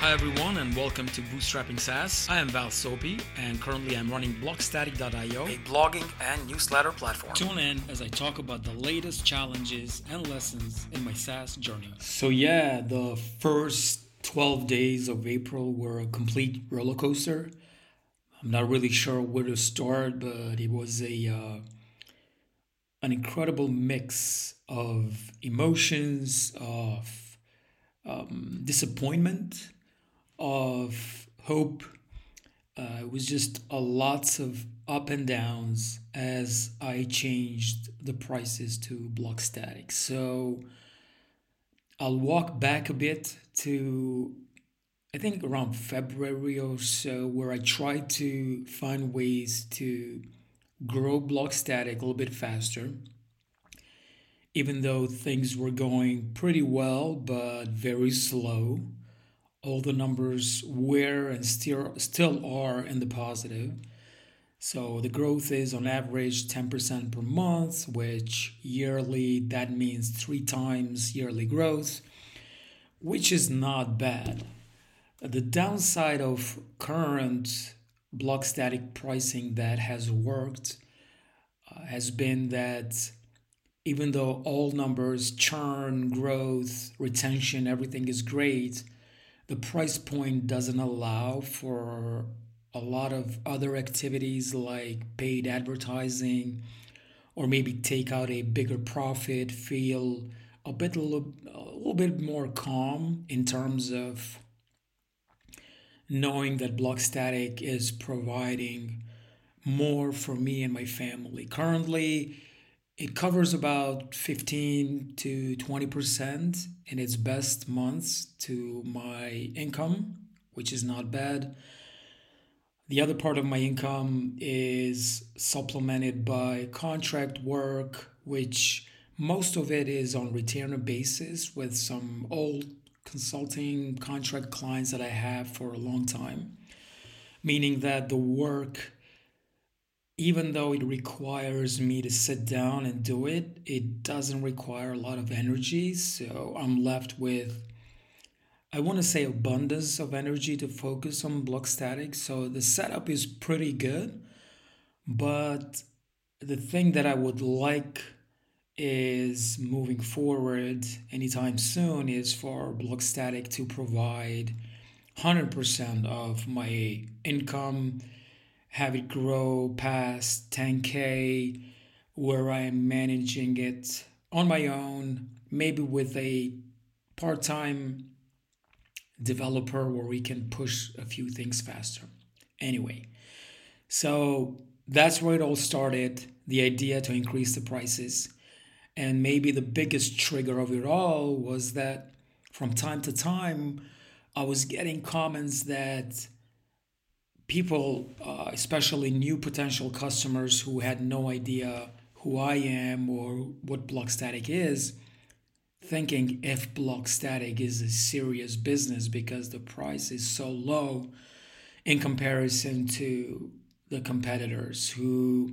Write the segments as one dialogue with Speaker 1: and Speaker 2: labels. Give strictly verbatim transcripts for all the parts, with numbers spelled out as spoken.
Speaker 1: everyone, and welcome to Bootstrapping SaaS. I am Val Sopi, and currently I'm running Blockstatic dot io, a blogging and newsletter platform. Tune in as I talk about the latest challenges and lessons in my SaaS journey. So yeah, the first twelve days of April were a complete roller coaster. I'm not really sure where to start, but it was a uh, an incredible mix of emotions, of um, disappointment, of hope. Uh, it was just a lots of up and downs as I changed the prices to Blockstatic. So I'll walk back a bit to I think around February or so, where I tried to find ways to grow Blockstatic a little bit faster, even though things were going pretty well, but very slow. All the numbers were and still still are in the positive. So the growth is on average ten percent per month, which yearly that means three times yearly growth, which is not bad. The downside of current Blockstatic pricing that has worked uh, has been that even though all numbers, churn, growth, retention, everything is great, the price point doesn't allow for a lot of other activities like paid advertising or maybe take out a bigger profit, feel a bit a little, a little bit more calm in terms of knowing that Blockstatic is providing more for me and my family. Currently, it covers about fifteen to twenty percent in its best months to my income, which is not bad. The other part of my income is supplemented by contract work, which most of it is on retainer basis with some old consulting contract clients that I have for a long time, meaning that the work, even though it requires me to sit down and do it, it doesn't require a lot of energy. So I'm left with, I want to say, abundance of energy to focus on Blockstatic. So the setup is pretty good, but the thing that I would like is moving forward anytime soon is for Blockstatic to provide one hundred percent of my income, have it grow past ten K, where I'm managing it on my own, maybe with a part time developer where we can push a few things faster. Anyway, so that's where it all started, the idea to increase the prices. And maybe the biggest trigger of it all was that from time to time, I was getting comments that people, uh, especially new potential customers who had no idea who I am or what Blockstatic is, thinking if Blockstatic is a serious business because the price is so low in comparison to the competitors who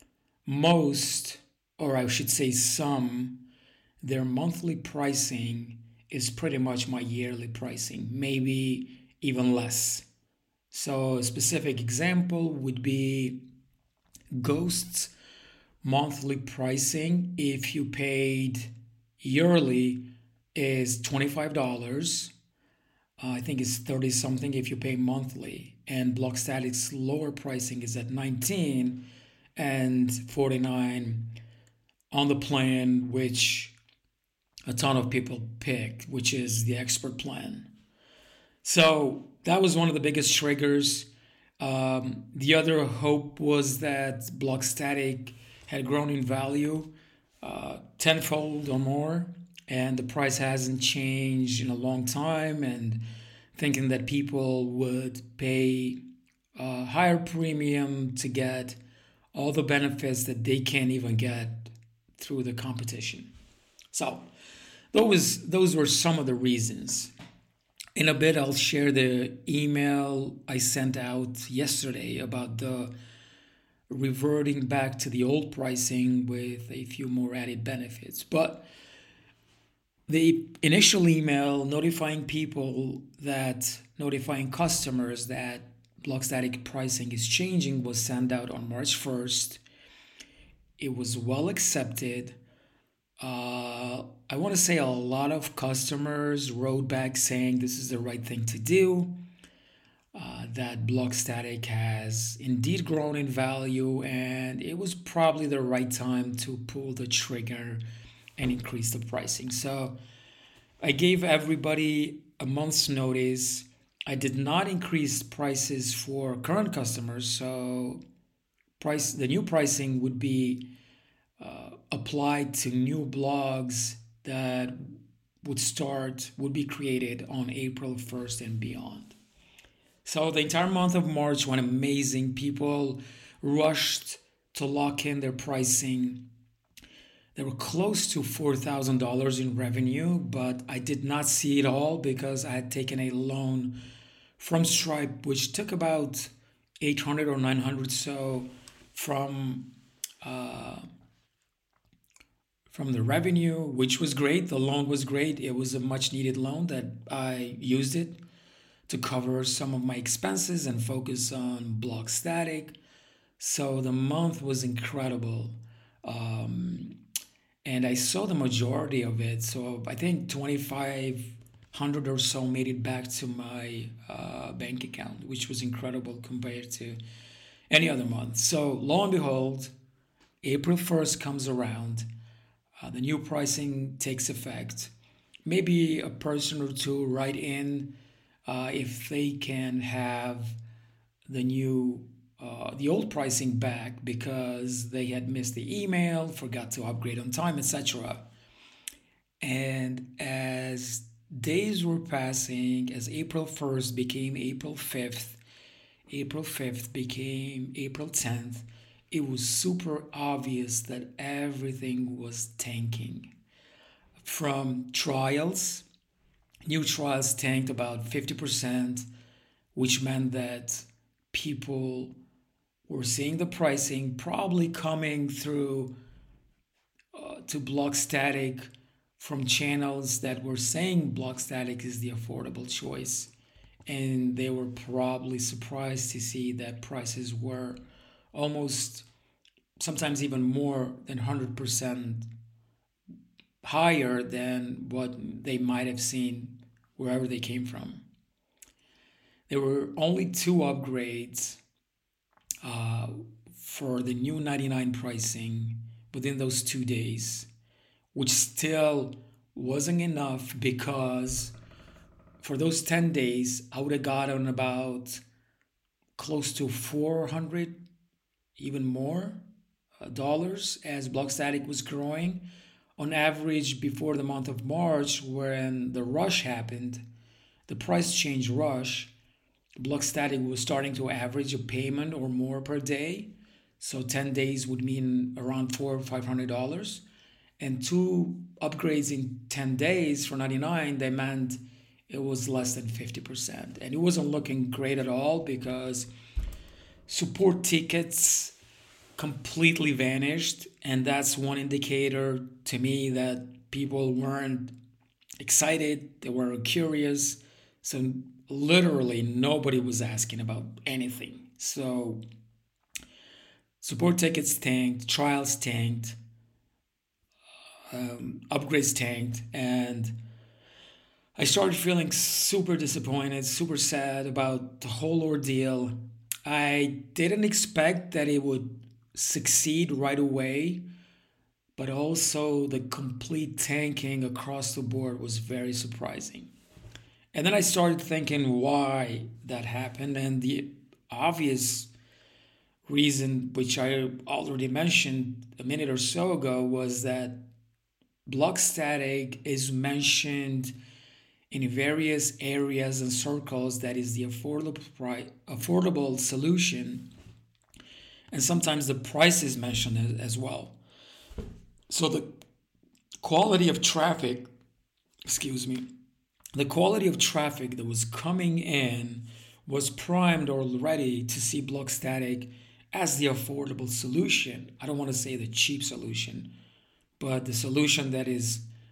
Speaker 1: most, or I should say some, their monthly pricing is pretty much my yearly pricing, maybe even less. So a specific example would be Ghost's monthly pricing, if you paid yearly, is twenty-five dollars. Uh, I think it's thirty something if you pay monthly. And Blockstatic's lower pricing is at nineteen and forty-nine on the plan, which a ton of people pick, which is the expert plan. So that was one of the biggest triggers. Um, the other hope was that Blockstatic had grown in value uh, tenfold or more, and the price hasn't changed in a long time, and thinking that people would pay a higher premium to get all the benefits that they can't even get through the competition. So those those were some of the reasons. In a bit, I'll share the email I sent out yesterday about the reverting back to the old pricing with a few more added benefits. But The initial email notifying people that notifying customers that block static pricing is changing was sent out on March first. It was well accepted. Uh, I want to say a lot of customers wrote back saying this is the right thing to do, uh, that block static has indeed grown in value, and it was probably the right time to pull the trigger and increase the pricing. So I gave everybody a month's notice. I did not increase prices for current customers, so price the new pricing would be applied to new blogs that would start would be created on April first and beyond. So the entire month of March went amazing. People rushed to lock in their pricing. They were close to four thousand dollars in revenue, but I did not see it all because I had taken a loan from Stripe, which took about eight hundred or nine hundred so from from the revenue, which was great. The loan was great. It was a much needed loan that I used it to cover some of my expenses and focus on block static. So the month was incredible. Um, and I saw the majority of it. So I think twenty-five hundred or so made it back to my uh, bank account, which was incredible compared to any other month. So lo and behold, April first comes around. Uh, the new pricing takes effect. Maybe a person or two write in uh, if they can have the new uh, the old pricing back because they had missed the email, forgot to upgrade on time, et cetera. And as days were passing, as April first became April fifth, April fifth became April tenth, it was super obvious that everything was tanking. From trials, new trials tanked about fifty percent, which meant that people were seeing the pricing probably coming through uh, to block static from channels that were saying block static is the affordable choice. And they were probably surprised to see that prices were almost sometimes even more than one hundred percent higher than what they might have seen wherever they came from. There were only two upgrades uh, for the new ninety-nine pricing within those two days, which still wasn't enough because for those ten days, I would have gotten about close to four hundred, even more, uh, dollars as Blockstatic was growing. On average, before the month of March, when the rush happened, the price change rush, Blockstatic was starting to average a payment or more per day. So ten days would mean around four or five hundred dollars, and two upgrades in ten days for ninety-nine. They meant it was less than fifty percent, and it wasn't looking great at all because support tickets completely vanished, and that's one indicator to me that people weren't excited, they were curious. So literally nobody was asking about anything. So support tickets tanked, trials tanked, um, upgrades tanked, and I started feeling super disappointed, super sad about the whole ordeal. I didn't expect that it would succeed right away, but also the complete tanking across the board was very surprising. And then I started thinking why that happened, and the obvious reason, which I already mentioned a minute or so ago, was that block static is mentioned in various areas and circles that is the affordable pri- affordable solution, and sometimes the price is mentioned as, as well. So the quality of traffic, excuse me, the quality of traffic that was coming in was primed already to see block static as the affordable solution. I don't want to say the cheap solution, but the solution that is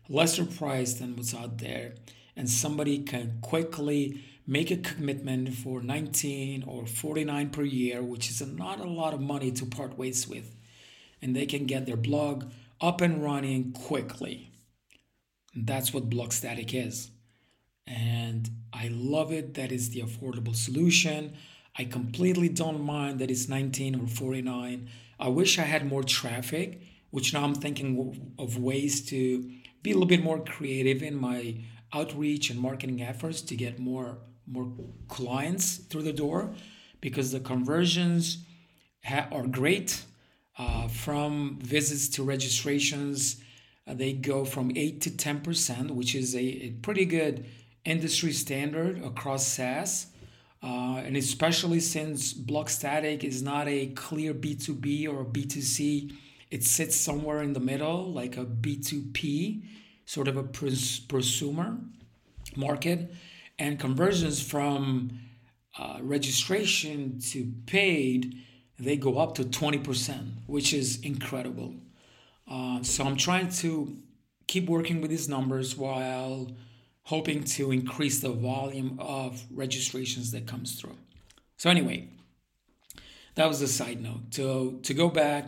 Speaker 1: lesser price than what's out there, and somebody can quickly make a commitment for nineteen or forty-nine per year, which is not a lot of money to part ways with, and they can get their blog up and running quickly. That's what Blockstatic is. And I love it that it's the affordable solution. I completely don't mind that it's nineteen or forty-nine. I wish I had more traffic, which now I'm thinking of ways to be a little bit more creative in my outreach and marketing efforts to get more more clients through the door, because the conversions ha- are great. Uh, from visits to registrations, uh, they go from eight to ten percent, which is a, a pretty good industry standard across SaaS. Uh, and especially since Blockstatic is not a clear B two B or B two C, it sits somewhere in the middle, like a B two P, sort of a pros- prosumer market. And conversions from uh, registration to paid, they go up to twenty percent, which is incredible. Uh, so I'm trying to keep working with these numbers while hoping to increase the volume of registrations that comes through. So anyway, that was a side note. To to go back,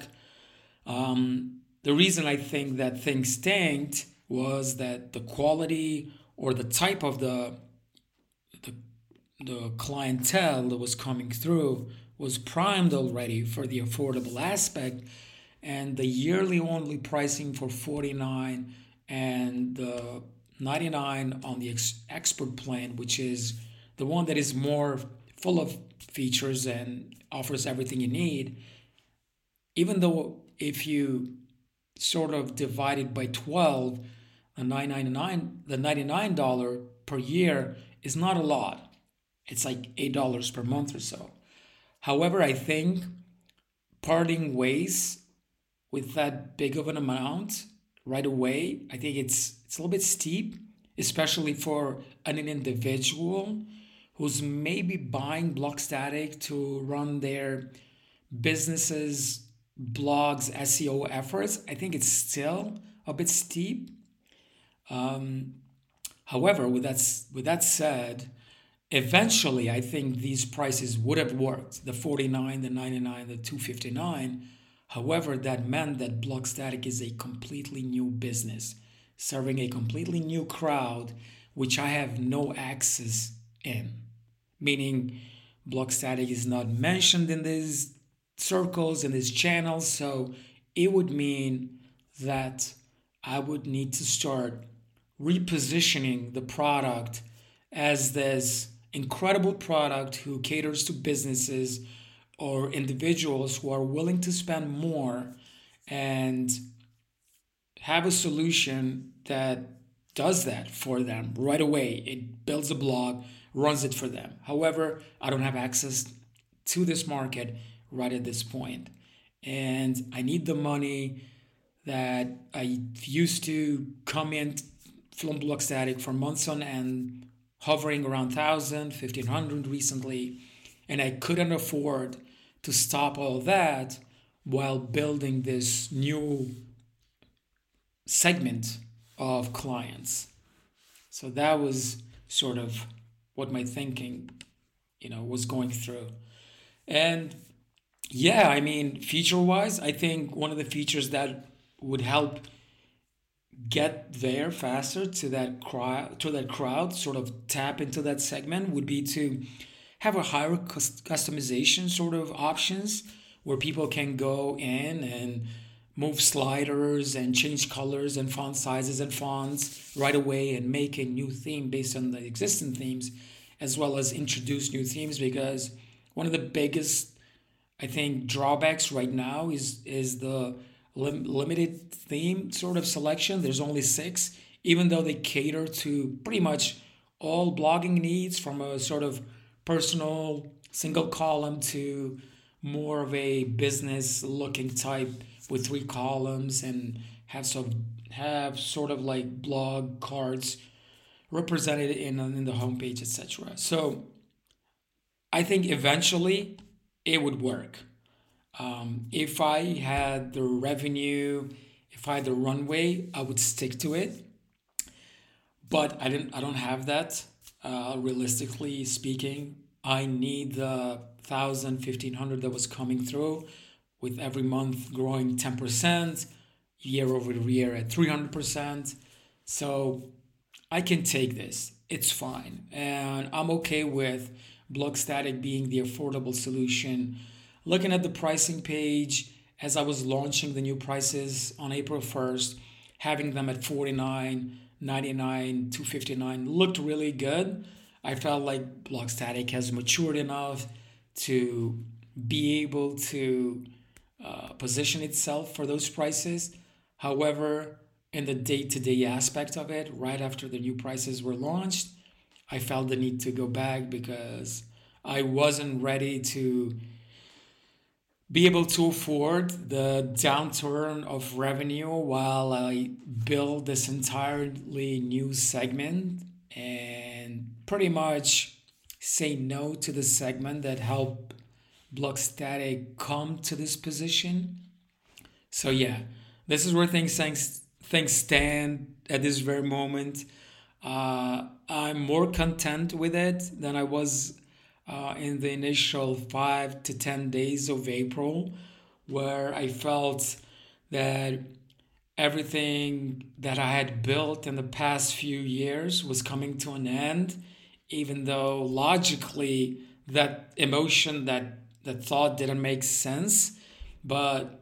Speaker 1: um, the reason I think that things tanked was that the quality or the type of the the, the clientele that was coming through was primed already for the affordable aspect, and the yearly only pricing for forty-nine and the ninety-nine on the ex- expert plan, which is the one that is more full of features and offers everything you need. Even though if you sort of divide it by twelve, the nine ninety-nine, the ninety-nine dollars per year is not a lot. It's like eight dollars per month or so. However, I think parting ways with that big of an amount right away, I think it's it's a little bit steep, especially for an individual who's maybe buying Blockstatic to run their businesses, blogs, S E O efforts. I think it's still a bit steep. Um, However, with that with that said, eventually I think these prices would have worked. The forty-nine, the ninety-nine, the two fifty-nine. However, that meant that Blockstatic is a completely new business, serving a completely new crowd, which I have no access in. Meaning, Blockstatic is not mentioned in these circles, in these channels, so it would mean that I would need to start repositioning the product as this incredible product who caters to businesses or individuals who are willing to spend more and have a solution that does that for them right away. It builds a blog, runs it for them. However, I don't have access to this market right at this point. And I need the money that I used to come in from Blockstatic for months on end, hovering around one thousand, fifteen hundred recently, and I couldn't afford to stop all that while building this new segment of clients. So that was sort of what my thinking, you know, was going through. And yeah, I mean, feature wise, I think one of the features that would help get there faster to that crowd, to that crowd, sort of tap into that segment would be to have a higher cus- customization sort of options where people can go in and move sliders and change colors and font sizes and fonts right away and make a new theme based on the existing themes, as well as introduce new themes. Because one of the biggest, I think, drawbacks right now is is the lim- limited theme sort of selection. There's only six, even though they cater to pretty much all blogging needs, from a sort of personal single column to more of a business looking type with three columns, and have some have sort of like blog cards represented in in the homepage, et cetera. So I think eventually it would work. Um, if I had the revenue, if I had the runway, I would stick to it. but I didn't. I don't have that. Uh, realistically speaking, I need the thousand, fifteen hundred that was coming through, with every month growing ten percent, year over year at three hundred percent. So I can take this. It's fine, and I'm okay with Block Static being the affordable solution. Looking at the pricing page as I was launching the new prices on April first, having them at forty-nine, ninety-nine, two fifty-nine looked really good. I felt like Block Static has matured enough to be able to uh, position itself for those prices. However, in the day to day aspect of it, right after the new prices were launched, I felt the need to go back because I wasn't ready to be able to afford the downturn of revenue while I build this entirely new segment and pretty much say no to the segment that helped Blockstatic come to this position. So yeah, this is where things things, things stand at this very moment. Uh, I'm more content with it than I was uh, in the initial five to ten days of April, where I felt that everything that I had built in the past few years was coming to an end, even though logically that emotion, that, that thought didn't make sense. But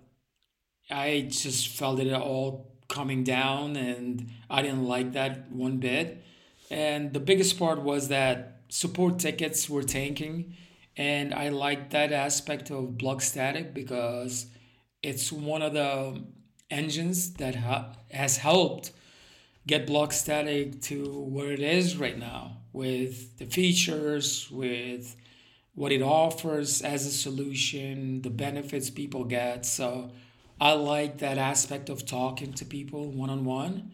Speaker 1: I just felt it all coming down, and I didn't like that one bit. And the biggest part was that support tickets were tanking, and I liked that aspect of Block Static because it's one of the engines that ha- has helped get Block Static to where it is right now with the features, with what it offers as a solution, the benefits people get. So I like that aspect of talking to people one on one,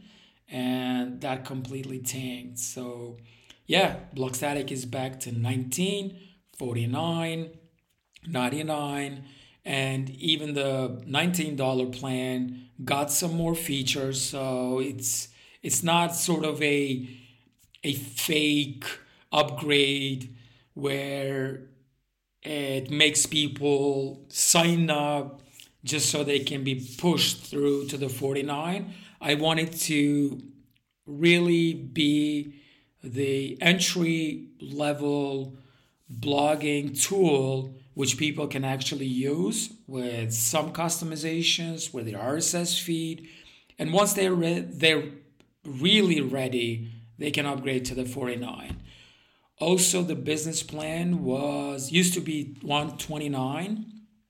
Speaker 1: and that completely tanked. So yeah, Block Static is back to nineteen, forty-nine, ninety-nine, and even the nineteen dollars plan got some more features. So it's it's not sort of a a fake upgrade where it makes people sign up just so they can be pushed through to the forty-nine. I wanted to really be the entry level blogging tool which people can actually use with some customizations with the R S S feed. And once they're re- they're really ready, they can upgrade to the forty-nine. Also, the business plan was used to be one hundred twenty-nine,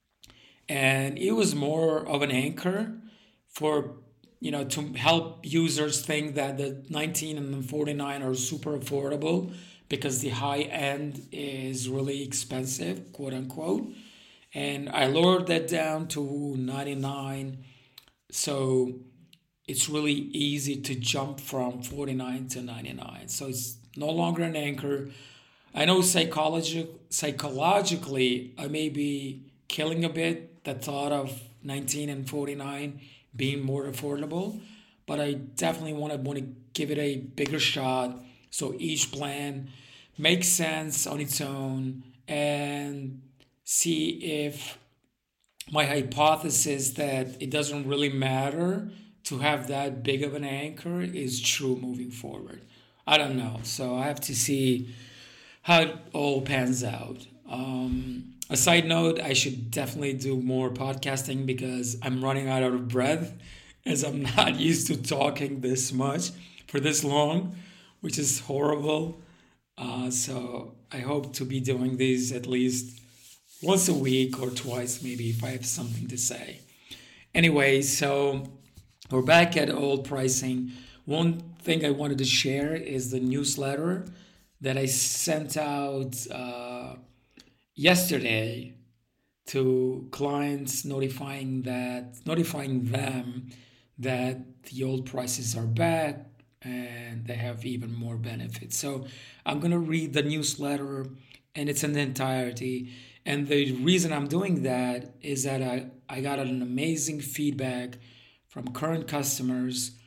Speaker 1: and it was more of an anchor for, you know, to help users think that the nineteen and the forty-nine are super affordable because the high end is really expensive, quote unquote. And I lowered that down to ninety-nine, so it's really easy to jump from forty-nine to ninety-nine. So it's no longer an anchor. I know psychologi- psychologically I may be killing a bit the thought of nineteen and forty-nine being more affordable, but I definitely want to want to give it a bigger shot so each plan makes sense on its own, and see if my hypothesis that it doesn't really matter to have that big of an anchor is true moving forward. I don't know. So I have to see how it all pans out. Um, a side note, I should definitely do more podcasting because I'm running out of breath as I'm not used to talking this much for this long, which is horrible. Uh, so I hope to be doing these at least once a week or twice, maybe, if I have something to say. Anyway, so we're back at old pricing. One thing I wanted to share is the newsletter that I sent out uh, yesterday to clients, notifying that notifying them that the old prices are back and they have even more benefits. So I'm gonna read the newsletter and it's in the entirety. And the reason I'm doing that is that I, I got an amazing feedback from current customers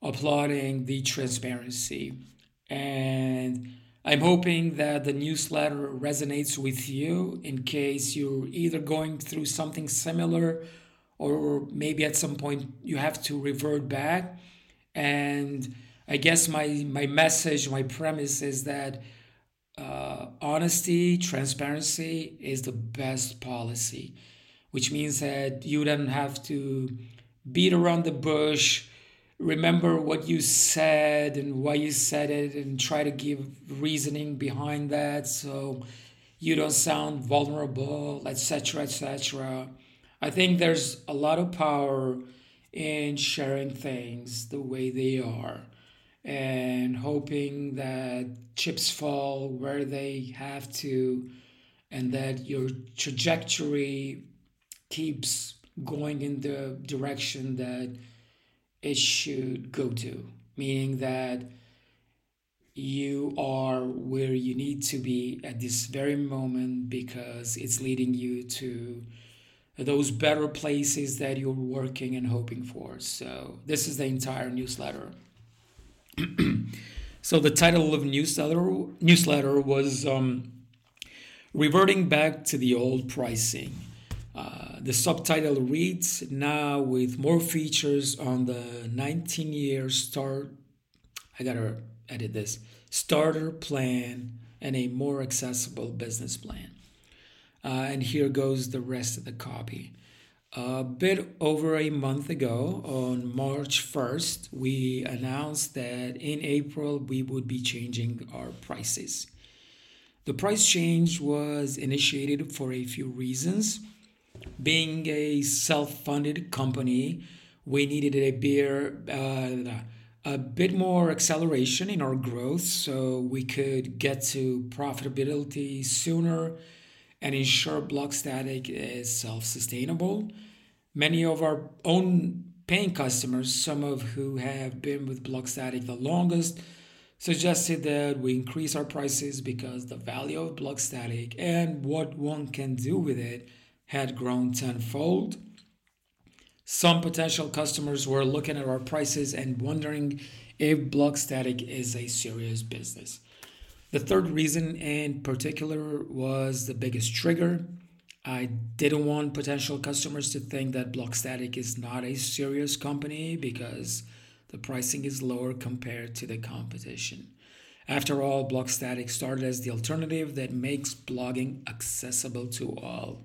Speaker 1: applauding the transparency. And I'm hoping that the newsletter resonates with you in case you're either going through something similar or maybe at some point you have to revert back. And I guess my, my message, my premise is that uh, honesty, transparency is the best policy, which means that you don't have to beat around the bush, remember what you said and why you said it, and try to give reasoning behind that so you don't sound vulnerable, et cetera, et cetera. I think there's a lot of power in sharing things the way they are and hoping that chips fall where they have to and that your trajectory keeps going in the direction that it should go to, meaning that you are where you need to be at this very moment because it's leading you to those better places that you're working and hoping for. So, this is the entire newsletter. So, the title of newsletter newsletter was um, Reverting Back to the Old Pricing. Uh, the subtitle reads, now with more features on the nineteen year start, I gotta edit this, starter plan and a more accessible business plan. Uh, and here goes the rest of the copy. A bit over a month ago, on March first, we announced that in April we would be changing our prices. The price change was initiated for a few reasons. Being a self-funded company, we needed a beer, uh, a bit more acceleration in our growth so we could get to profitability sooner and ensure Blockstatic is self-sustainable. Many of our own paying customers, some of who have been with Blockstatic the longest, suggested that we increase our prices because the value of Blockstatic and what one can do with it had grown tenfold. Some potential customers were looking at our prices and wondering if Blockstatic is a serious business. The third reason in particular was the biggest trigger. I didn't want potential customers to think that Blockstatic is not a serious company because the pricing is lower compared to the competition. After all, Blockstatic started as the alternative that makes blogging accessible to all.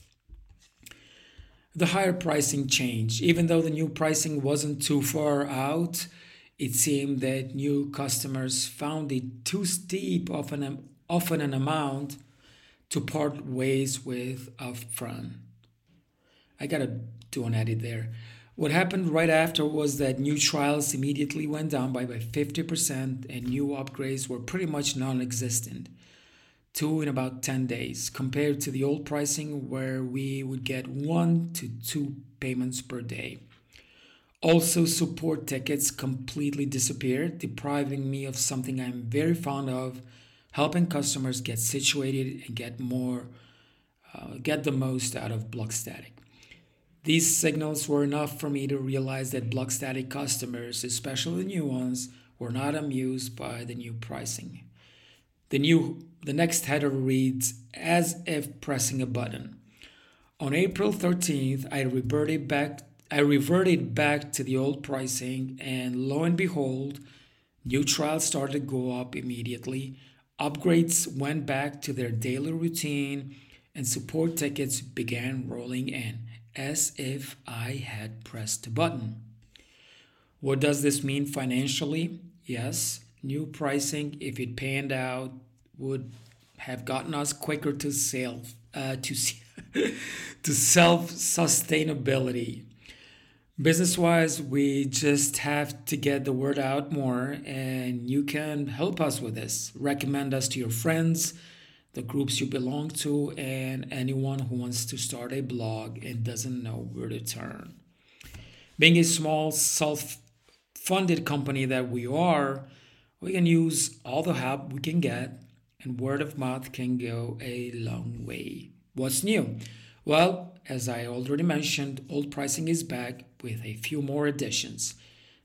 Speaker 1: The higher pricing changed. Even though the new pricing wasn't too far out, it seemed that new customers found it too steep of an, of an amount to part ways with upfront. I gotta do an edit there. What happened right after was that new trials immediately went down by, by fifty percent and new upgrades were pretty much non existent. Two in about ten days, compared to the old pricing where we would get one to two payments per day. Also, support tickets completely disappeared, depriving me of something I'm very fond of, helping customers get situated and get more, uh, get the most out of Blockstatic. These signals were enough for me to realize that Blockstatic customers, especially the new ones, were not amused by the new pricing. The new the next header reads, as if pressing a button. On April thirteenth, I reverted back I reverted back to the old pricing, and lo and behold, new trials started to go up immediately. Upgrades went back to their daily routine, and support tickets began rolling in, as if I had pressed a button. What does this mean financially? Yes, new pricing, if it panned out, would have gotten us quicker to self uh, to to self sustainability. Business wise, we just have to get the word out more, and you can help us with this. Recommend us to your friends, the groups you belong to, and anyone who wants to start a blog and doesn't know where to turn. Being a small, self funded company that we are, we can use all the help we can get, and word of mouth can go a long way. What's new? Well, as I already mentioned, old pricing is back with a few more additions.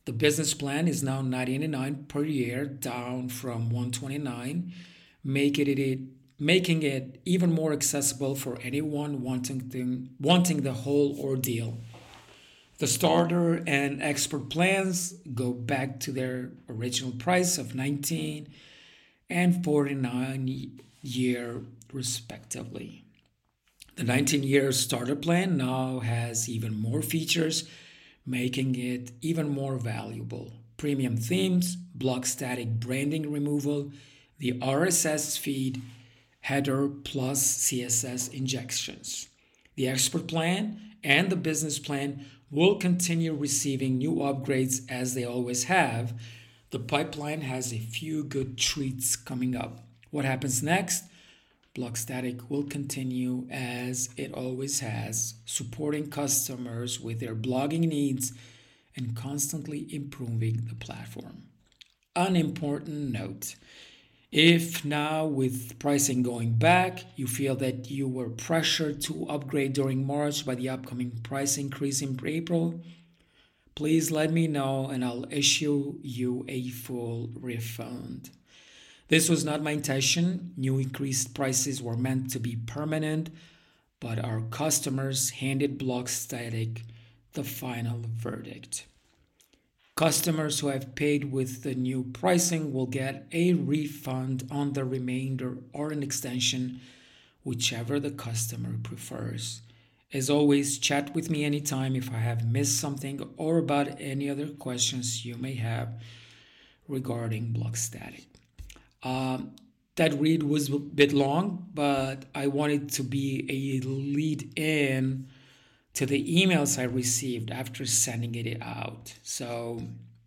Speaker 1: The business plan is now nine ninety-nine per year, down from one twenty-nine, making it making it even more accessible for anyone wanting the, wanting the whole ordeal. The starter and expert plans go back to their original price of nineteen and forty-nine year respectively. The nineteen year starter plan now has even more features, making it even more valuable. Premium themes, block static branding removal, the R S S feed, header plus C S S injections. The expert plan and the business plan will continue receiving new upgrades as they always have. The pipeline has a few good treats coming up. What happens next? Blockstatic will continue as it always has, supporting customers with their blogging needs and constantly improving the platform. An important note: if now, with pricing going back, you feel that you were pressured to upgrade during March by the upcoming price increase in April, please let me know and I'll issue you a full refund. This was not my intention. New increased prices were meant to be permanent, but our customers handed Blockstatic the final verdict. Customers who have paid with the new pricing will get a refund on the remainder or an extension, whichever the customer prefers. As always, chat with me anytime if I have missed something or about any other questions you may have regarding Blockstatic. Um, that read was a bit long, but I wanted to be a lead in to the emails I received after sending it out. So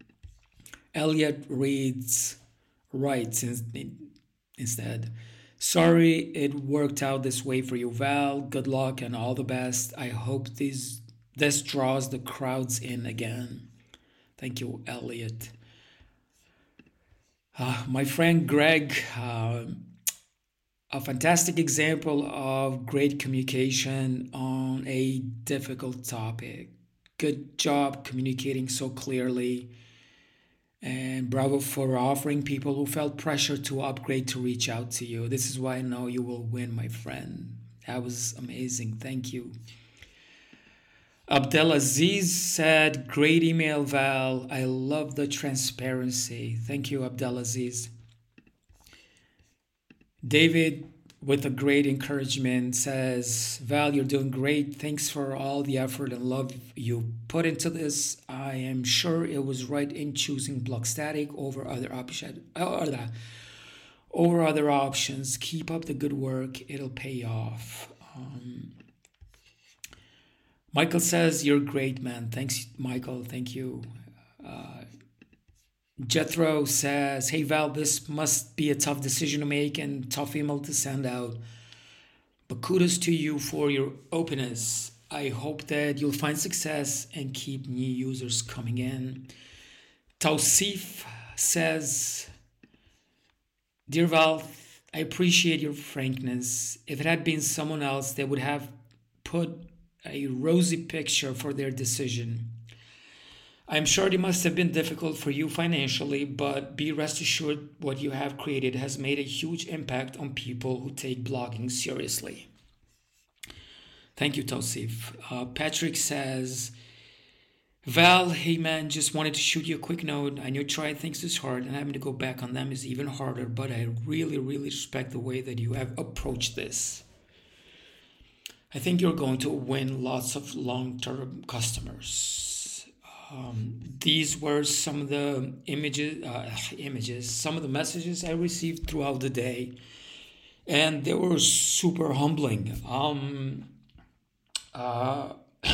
Speaker 1: Elliot reads, writes instead, sorry it worked out this way for you, Val. Good luck and all the best. I hope this, this draws the crowds in again. Thank you, Elliot. Uh, my friend Greg, uh, a fantastic example of great communication on a difficult topic. Good job communicating so clearly. And bravo for offering people who felt pressure to upgrade to reach out to you. This is why I know you will win, my friend. That was amazing. Thank you. Abdelaziz said, great email, Val. I love the transparency. Thank you, Abdelaziz. David, with a great encouragement, says, Val, you're doing great. Thanks for all the effort and love you put into this. I am sure it was right in choosing Blockstatic over other options. Over other options. Keep up the good work. It'll pay off. Um, Michael says, you're great, man. Thanks, Michael. Thank you. Uh, Jethro says, hey, Val, this must be a tough decision to make and tough email to send out. But kudos to you for your openness. I hope that you'll find success and keep new users coming in. Tausif says, dear Val, I appreciate your frankness. If it had been someone else, they would have put a rosy picture for their decision. I'm sure it must have been difficult for you financially, but be rest assured what you have created has made a huge impact on people who take blogging seriously. Thank you, Tausif. Uh, Patrick says, Val, hey man, just wanted to shoot you a quick note. I know trying things is hard and having to go back on them is even harder, but I really, really respect the way that you have approached this. I think you're going to win lots of long-term customers. Um, these were some of the images, uh, images, some of the messages I received throughout the day, and they were super humbling. Um, uh,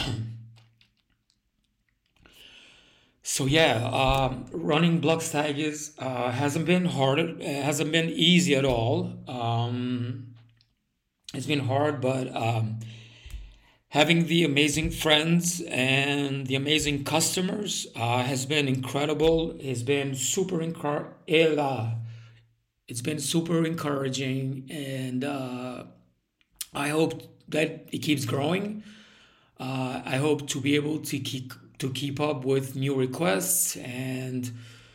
Speaker 1: so yeah, um, running Blockstatic is uh, hasn't been hard. It hasn't been easy at all. Um, It's been hard, but um, having the amazing friends and the amazing customers uh, has been incredible. It's been super encour- It's been super encouraging, and uh, I hope that it keeps growing. Uh, I hope to be able to keep to keep up with new requests and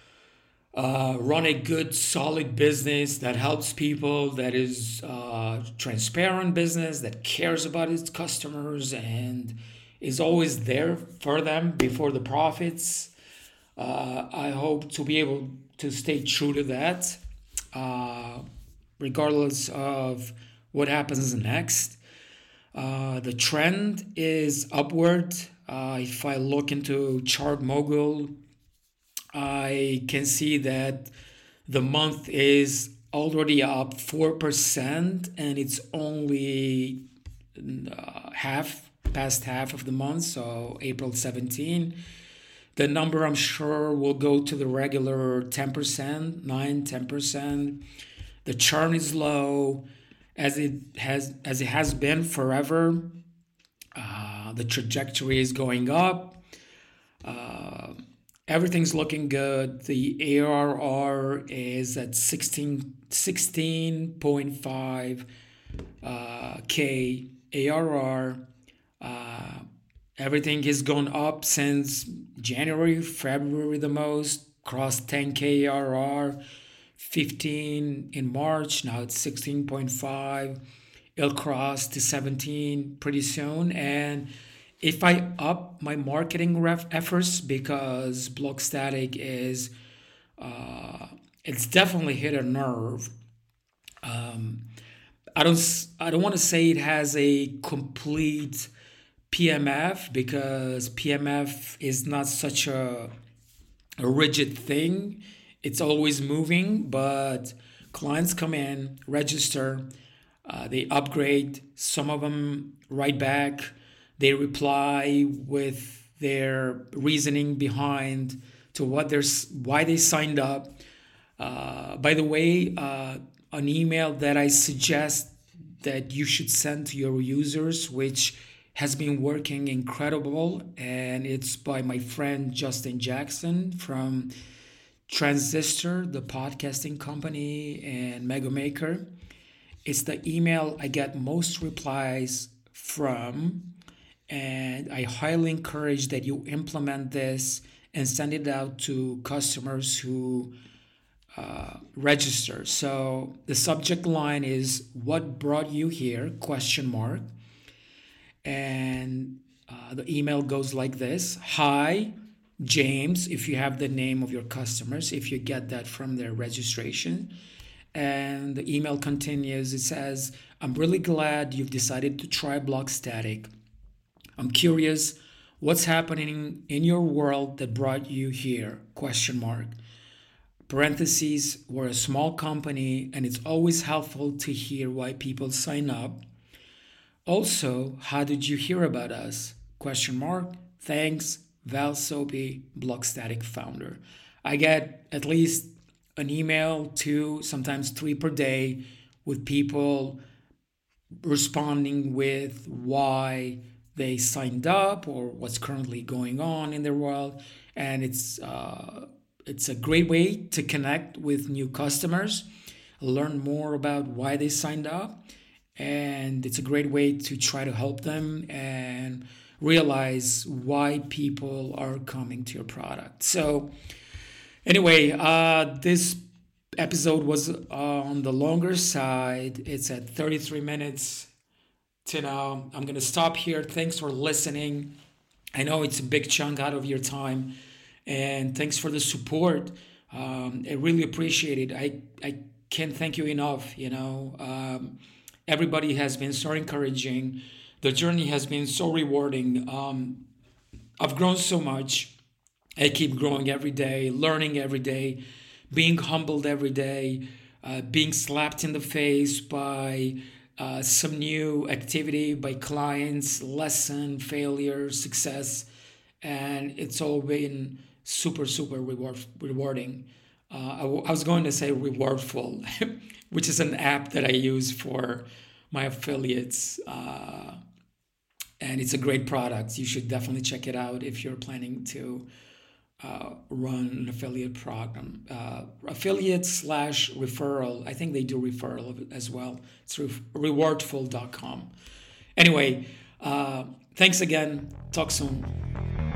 Speaker 1: uh, run a good, solid business that helps people, that is uh, transparent business, that cares about its customers and is always there for them before the profits. Uh, I hope to be able to stay true to that, uh, regardless of what happens next. Uh, the trend is upward. Uh, if I look into Chart Mogul, I can see that the month is already up four percent and it's only uh, half, past half of the month, so April seventeenth. The number I'm sure will go to the regular ten percent, nine, ten percent. The churn is low as it has as it has been forever. Uh, the trajectory is going up. Uh, Everything's looking good. The A R R is at sixteen, sixteen point five uh, K A R R. Uh, everything has gone up since January, February the most. Crossed ten K A R R, fifteen in March. Now it's sixteen point five. It'll cross to seventeen pretty soon. And if I up my marketing ref efforts, because Blockstatic is, uh, it's definitely hit a nerve. Um, I don't, s- I don't want to say it has a complete P M F because P M F is not such a, a rigid thing. It's always moving, but clients come in, register, uh, they upgrade. Some of them write back. They reply with their reasoning behind to what they're why they signed up. Uh, by the way, uh, an email that I suggest that you should send to your users, which has been working incredible, and it's by my friend Justin Jackson from Transistor, the podcasting company, and Mega Maker. It's the email I get most replies from, and I highly encourage that you implement this and send it out to customers who uh, register. So the subject line is "What brought you here?" question mark, and uh, the email goes like this: Hi, James. If you have the name of your customers, if you get that from their registration, and the email continues. It says, "I'm really glad you've decided to try Blockstatic. I'm curious what's happening in your world that brought you here?" Question mark. Parentheses, we're a small company and it's always helpful to hear why people sign up. Also, how did you hear about us? Question mark. Thanks, Val Soapy, Blockstatic founder. I get at least an email, two, sometimes three per day, with people responding with why they signed up or what's currently going on in their world. And it's uh, it's a great way to connect with new customers, learn more about why they signed up, and it's a great way to try to help them and realize why people are coming to your product. So anyway, uh, this episode was uh, on the longer side. It's at thirty-three minutes to now. I'm going to stop here. Thanks for listening. I know it's a big chunk out of your time, and thanks for the support. Um, I really appreciate it. I, I can't thank you enough. You know, um, everybody has been so encouraging. The journey has been so rewarding. Um, I've grown so much. I keep growing every day, learning every day, being humbled every day, uh, being slapped in the face by uh, some new activity, by clients, lesson, failure, success, and it's all been super, super reward, rewarding. Uh, I, w- I was going to say Rewardful, which is an app that I use for my affiliates. Uh, and it's a great product. You should definitely check it out if you're planning to uh, run an affiliate program. Uh, affiliate slash referral. I think they do referral as well. It's re- rewardful dot com. Anyway, uh, thanks again. Talk soon.